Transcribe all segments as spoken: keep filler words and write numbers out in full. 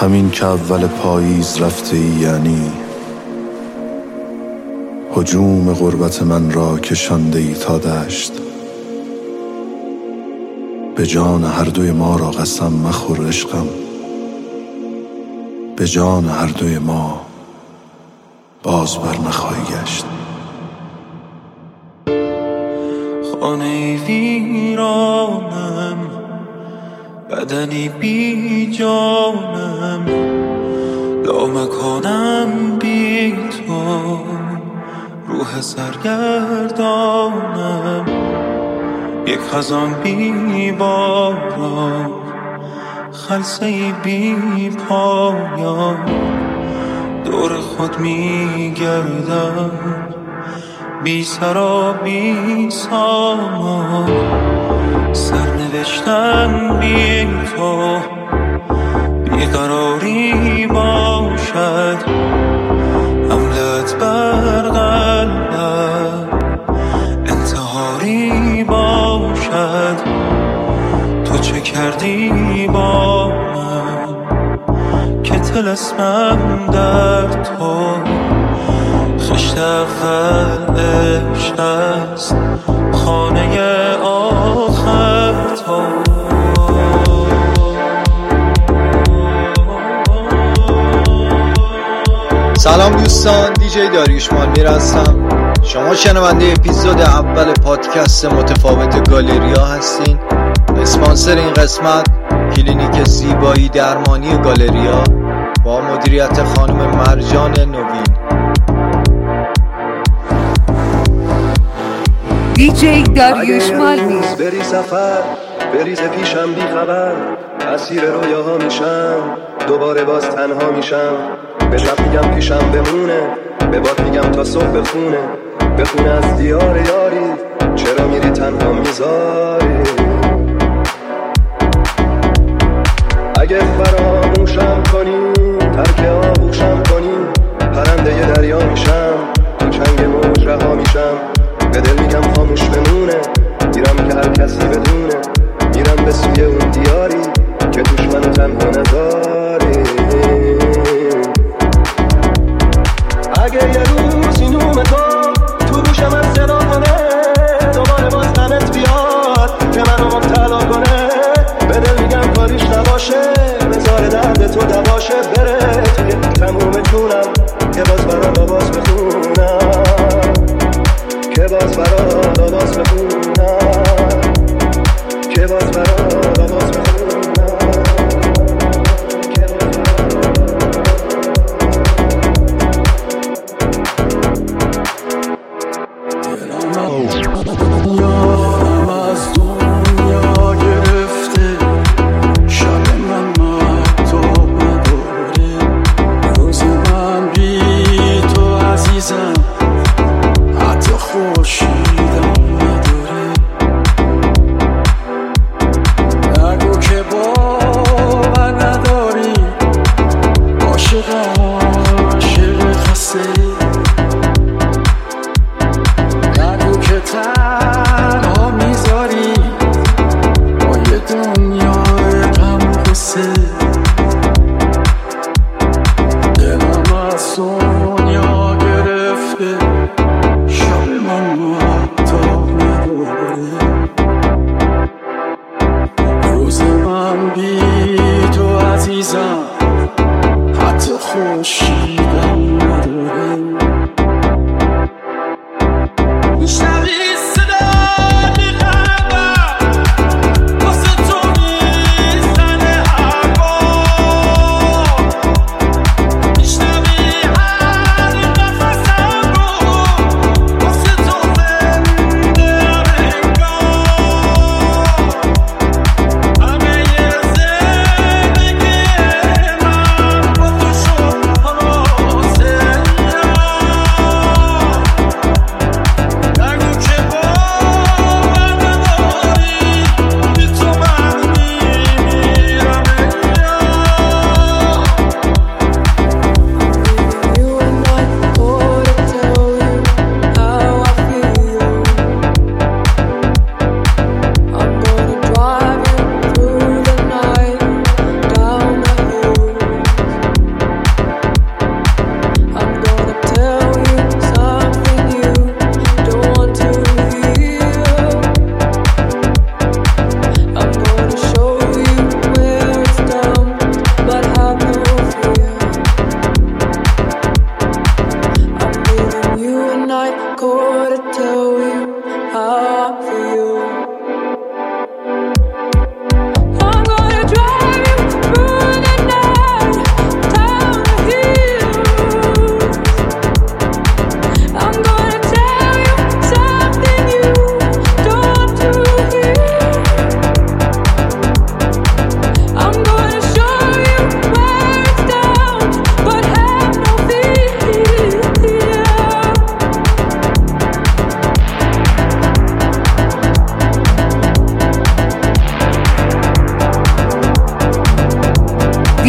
همین که اول پاییز رفته ای، یعنی هجوم غربت من را کشانده ای تا دشت. به جان هر دوی ما را قسم مخور عشقم، به جان هر دوی ما باز بر نخواهی گشت. خانه ویرانم، بدنی بی جانم، لامکانم بی تو، روح سرگردانم، یک خزان بی باران، خلسه‌ای بی پایان، دور خود می گردم، بی سرا بی سامان، سرنوشتم بی تو، بیقراری باشد، حملت بر قلبم انتحاری باشد. تو چه کردی با من که طلسمم در تو، خشت اول عشق است، خانه آخر تو. سلام دوستان، دیجی داریوش مالمیر هستم. شما شنونده اپیزود اول پادکست متفاوت گالریا هستین. اسپانسر این قسمت کلینیک زیبایی درمانی گالریا با مدیریت خانم مرجان نوین. دیجی داریوش مالمیر. بری سفر بریز پیشم بی خبر، اسیر رویاها میشم، دوباره باز تنها میشم. به شب میگم پیشم بمونه، به باد میگم تا صبح بخونه، بخونه از دیار یاری، چرا میری تنها میذاری. اگه فراموشم کنی، ترک آغوشم کنی، پرنده ی دریا میشم، تو چنگ موج رها میشم. به دل میگم خاموش بمونه، میرم که هر کسی بدونه، میرم به سوی اون دیاری که توش منو تنها نذاری. اگه یه روز این نوم تو تو گوشم از صدا کنه، دوباره باز غمت بیاد که منو مبتلا کنه، به دل میگم کاریش نباشه، بذار درد تو دواشه، بره توی تموم جونم که باز برام آواز بخونم، که باز برام آواز بخونم، که باز برام آواز بخونم.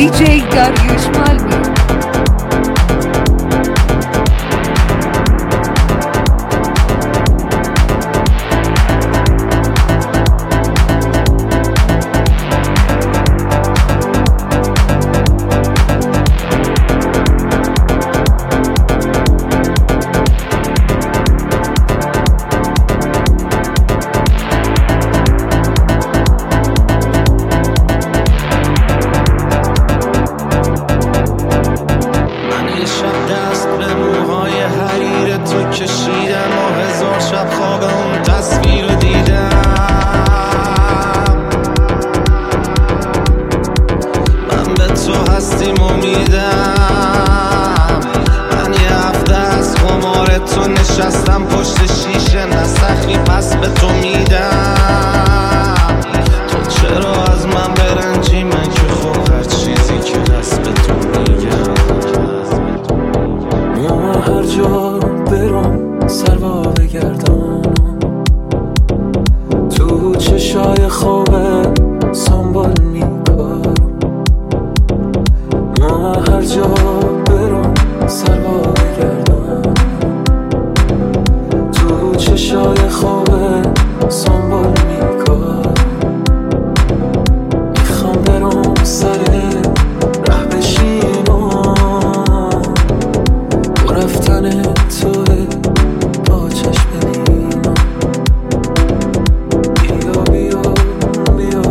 دیجی داریوش مالمی. نشستم پشت شیشه نسخی پس به تو میدم. تو چرا از من برنجی؟ من که خب هر چیزی که هست به تو میگم. من هر جا برم سروا بگردم تو چشای خوبه سنبال میکارم. من هر جا برم سروا بگردم تو چشای خوبه سنبال میکارم. میخوام برم سر ره بشینم با رفتن توه با چشم ببینم. بیا بیا بیا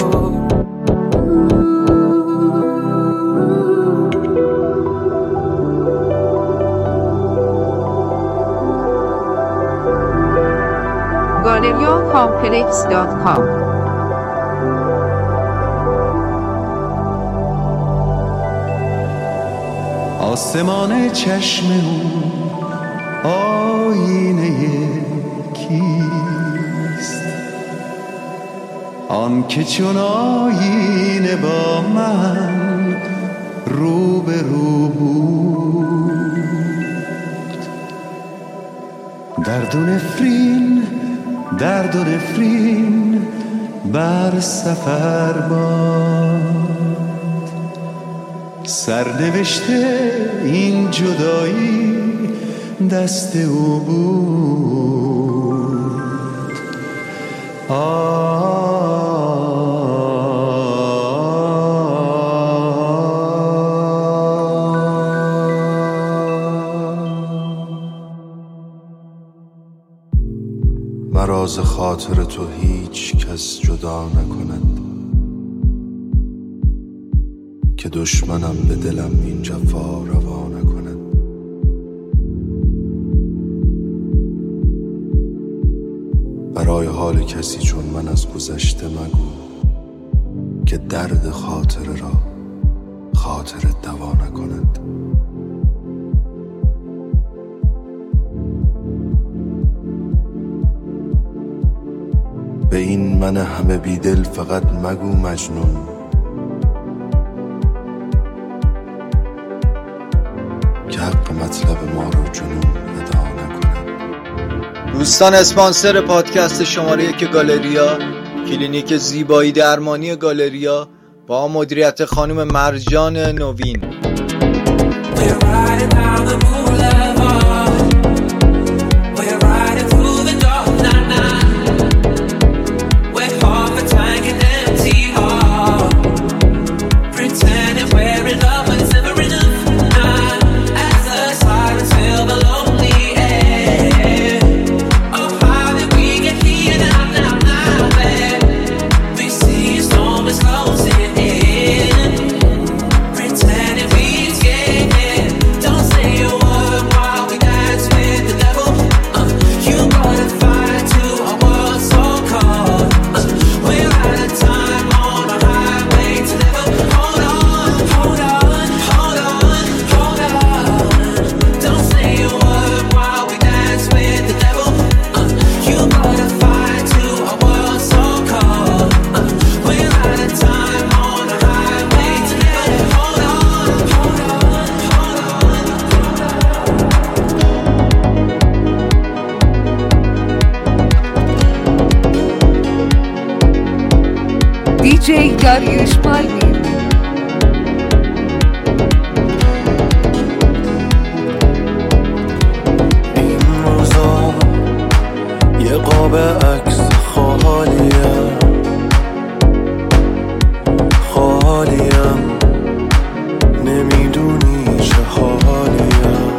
گالریا کامپلکس دات کام. آسمان چشم او آینه کیست؟ آن که چون آینه با من رو به رو بود. درد و نفرین درد و نفرین بر سفر باد. سرنوشته این جدایی دست او بود. مرا ز خاطر تو هیچ کس جدا نکند که دشمنم به دلم این جفا روا نکند. برای حال کسی چون من از گذشته مگو که درد خاطره را خاطر دوا نکند. به این من همه بیدل فقط مگو مجنون که حق مطلب ما رو جنون ادا نکنه. دوستان، اسپانسر پادکست شماره یک گالریا، کلینیک زیبایی درمانی گالریا با مدیریت خانم مرجان نوین. دیجی داریوش مالمی. یه قاب عکس خالیم خالیم نمیدونی چه حالیم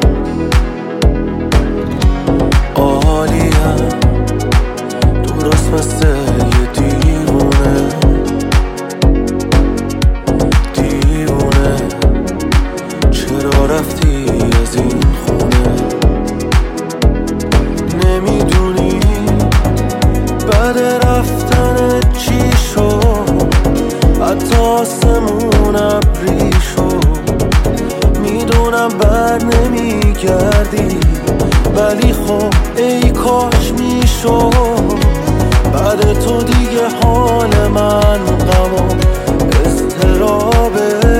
عالیم درست مثل یه دیوونه دیوونه چرا رفتی از این خونه نمیدونی بعد رفتن چی شد حتی آسمون ابری شد میدونم بر نمیگردی ولی خب ای کاش میشد بعد تو دیگه حال من غم و اضطرابه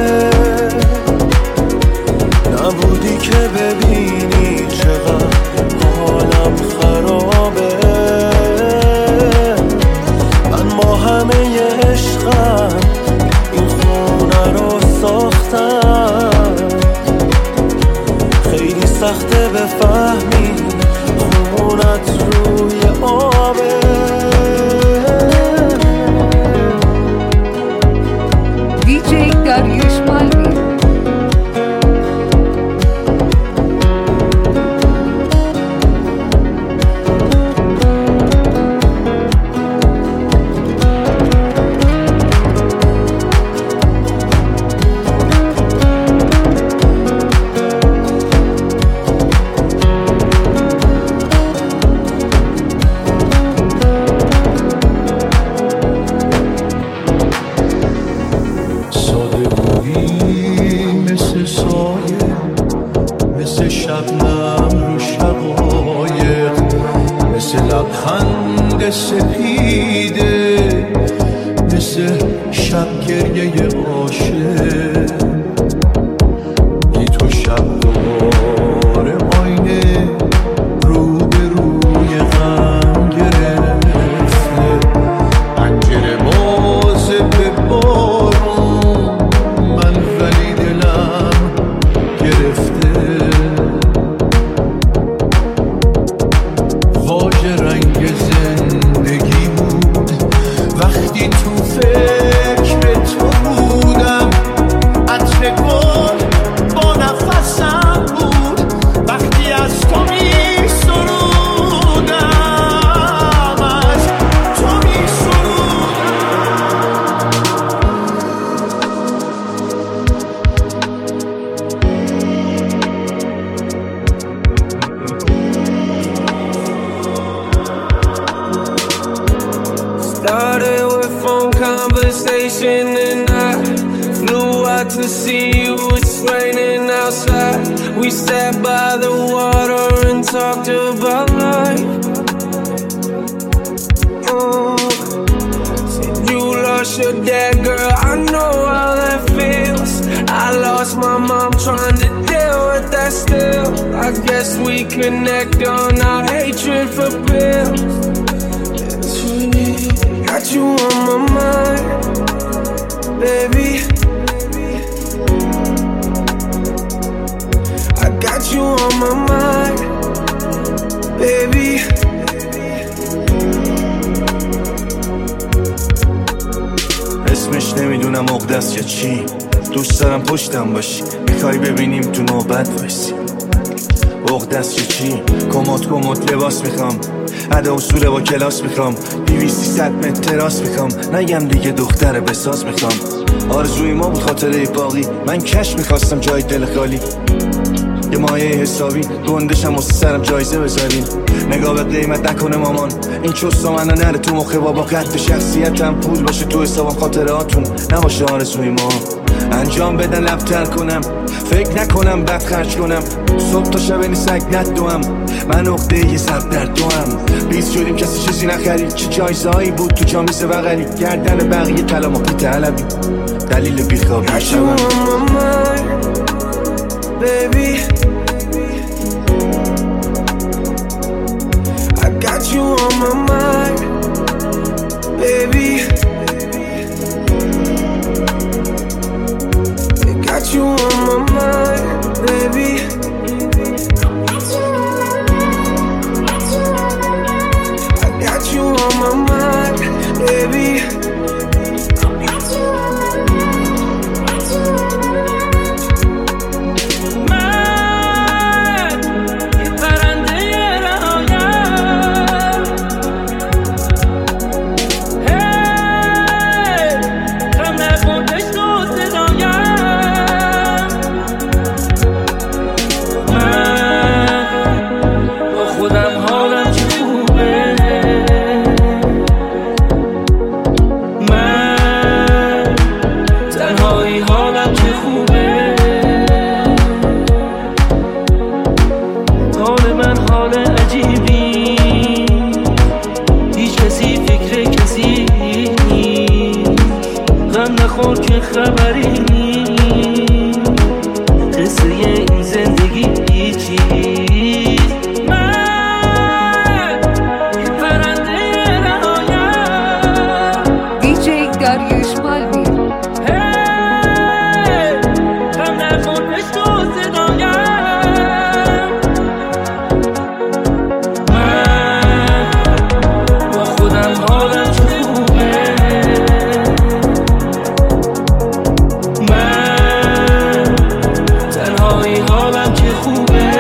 نبودی که ببینی چقدر حالم خرابه من با همه عشقم این خونه رو ساختم خیلی سخته بفهمی خونت روی آبه دیجی داریوش مالمی. لبخند سپیده مثل شب گریه عاشق بی تو شب دوباره آینه رو به روی غم گرفته پنجره باز به بارون من ولی دلم گرفته رنگ زندگی بود وقتی تو فکر تو بودم عطر گل با نفسم بود وقتی از تو می سرودم از تو می Started with phone conversation and I flew out to see you. It's raining outside. We sat by the water and talked about life. Oh, said you lost your dad, girl. I know how that feels. I lost my mom trying to deal with that still. I guess we connect on our hatred for pills. Got you on my mind, baby. I got you on my mind, baby. اسمش نمیدونم عقده‌ست یا چی دوست دارم پشتم باشی میخوای ببینیم تو نوبت وایسی عقده‌ست یا چی کموت کموت لباس میخوام ادا اصول با کلاس میخوام دیویستی ست متر تراس میخوام نگم دیگه دختر بساز میخوام آرزوی ما بود خاطره باقی من کش میخواستم جای دل خالی یه مایه حسابی گندشم واسه سرم جایزه بذارین نگاه به قیمت نکنه مامان این چوستا منو نره تو مخه بابا قد شخصیتم پول باشه تو حسابم خاطراتون نباشه آرزوی ما انجام بدن لبتر کنم فکر نکنم بد خرج کنم صبح تا شب نیست سگ ندوم من عقده یه سب در دوام بیز شدیم کسی چیزی نخرید چه جایزهایی بود تو جامیز بغلی گردن بقیه کلام و پیت علبی دلیل بیخوابی شبم Baby, I got you on my mind, baby. I got you on my mind, baby. خبری قصه این زندگی چی من یه پرنده رهایم دیجی داریوش مالوی غم نکن عشق و صدایم من با خودم حالم چه خوبه من تنهایی حالم چه خوبه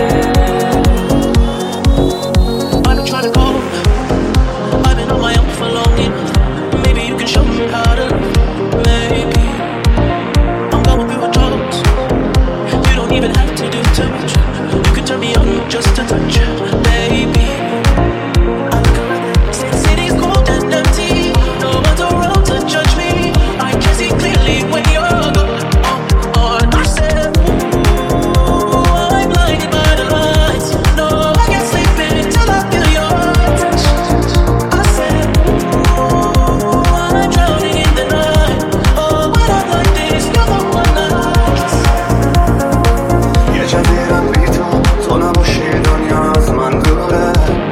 I've been trying to call, I've been on my own for long enough. Maybe you can show me how to love. Maybe I'm going through a drought. You don't even have to do too much. You can turn me on just a touch. Baby, I look around, city's cold and empty. No one's around to judge me. I can see clearly when you're gone. Oh, oh, I said, ooh, I'm blinded by the lights. No, I can't sleep until I feel your touch. I said, ooh, I'm drowning in the night. Oh, when I'm like this, you're the one I kiss. یه جدیدم بی تو تو نباشی دنیا از من دوره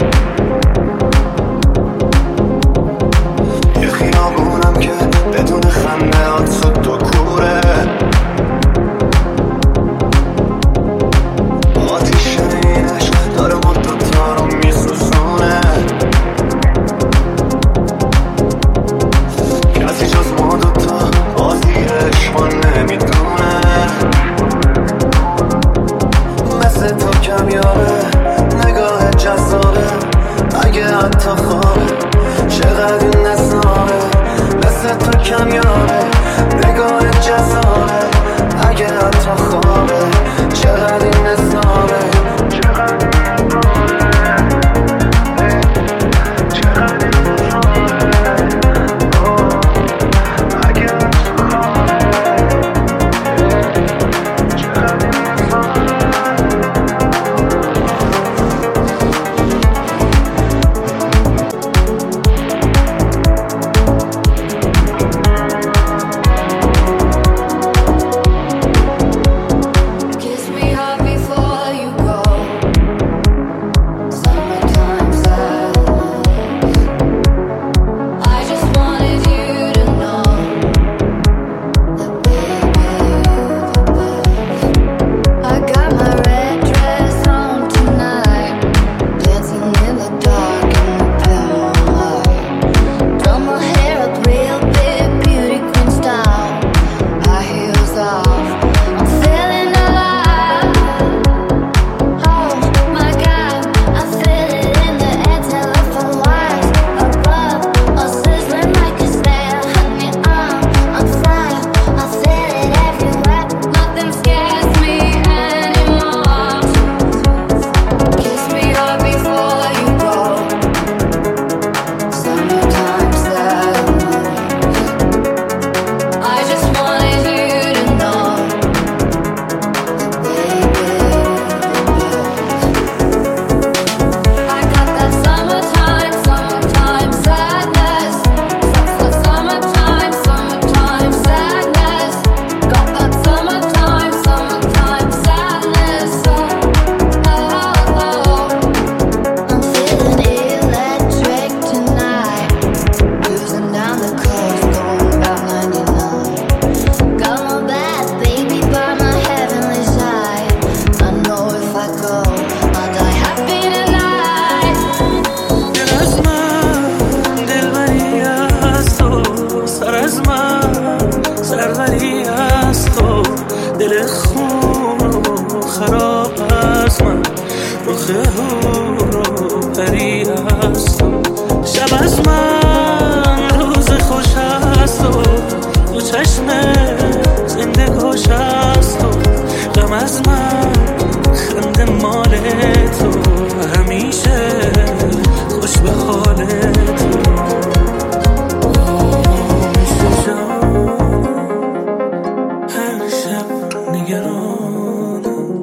یه خیابونم که بدون خنده هات صد تو کوره آتیش این عشق داره ما دوتا رو میسوزونه کسی جز ما دوتا بازی عشق نمیدونه مثل تو کمیابه نگاه جذابه اگه حتی خوابه چقدر این نصابه مثل تو کمیابه نگاه جذابه اگه حتی خوابه چقدر این نصابه چقدر این نصابه چقدر این نصابه اگه حتی خوابه چقدر این نصابه Kiss me hard before you go. Summertime sadness. I just wanted you to know that baby you're the best. I got my red dress on tonight, dancing in the dark in the pale light. Done my hair up real big, beauty queen style. High heels off, I'm feeling alive. Oh my God, I feel it in the air, telephone wires above, all sizzling like a snare. Honey, I'm on fire, I feel it everywhere. Nothing scares me anymore. Kiss me hard before you go. Summertime sadness. I just wanted you to know that baby I got that summertime, summertime sadness. That summertime, summertime sadness. Got that summertime, summertime sadness. Oh, oh, oh. I'm feeling electric tonight. Cruising down the coast, going about ninety-nine. Got my bad baby by my heavenly side. I know if I go, I'll die happy tonight. دل از من دلبری از تو سر از من سروری از تو دل خون و خراب از من رخ هور و پری از تو شب از من روز خوش از تو تو چشم زنده گوش از تو غم از من خنده مال تو همیشه خوش به حال تو میشه جان هر شب نگرانم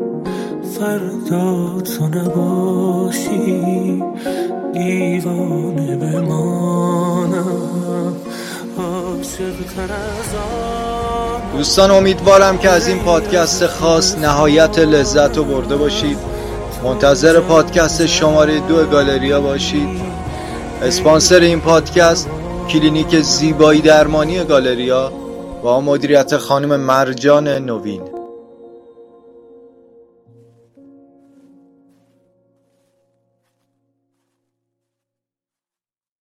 فردا تو نباشی دیوانه بمانم دوستان امیدوارم که از این پادکست خاص نهایت لذت رو برده باشید. منتظر پادکست شماره دو گالریا باشید. اسپانسر این پادکست کلینیک زیبایی درمانی گالریا با مدیریت خانم مرجان نوین.